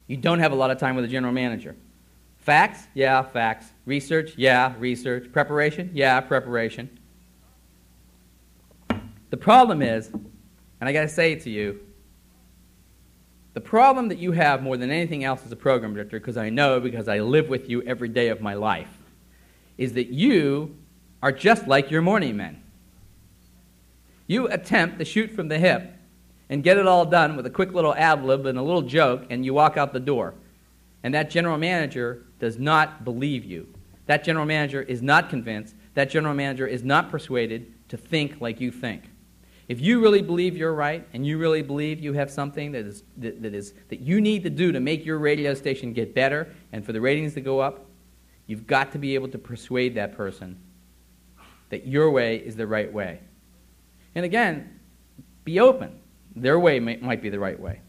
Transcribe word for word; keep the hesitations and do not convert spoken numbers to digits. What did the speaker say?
You don't have a lot of time with a general manager. Facts? Yeah, facts. Research? Yeah, research. Preparation? Yeah, preparation. The problem is, and I got to say it to you, the problem that you have more than anything else as a program director, because I know because I live with you every day of my life, is that you are just like your morning men. You attempt to shoot from the hip and get it all done with a quick little ad-lib and a little joke, and you walk out the door. And that general manager does not believe you. That general manager is not convinced. That general manager is not persuaded to think like you think. If you really believe you're right, and you really believe you have something that is that, that is that you need to do to make your radio station get better and for the ratings to go up, you've got to be able to persuade that person that your way is the right way. And again, be open. Their way may, might be the right way.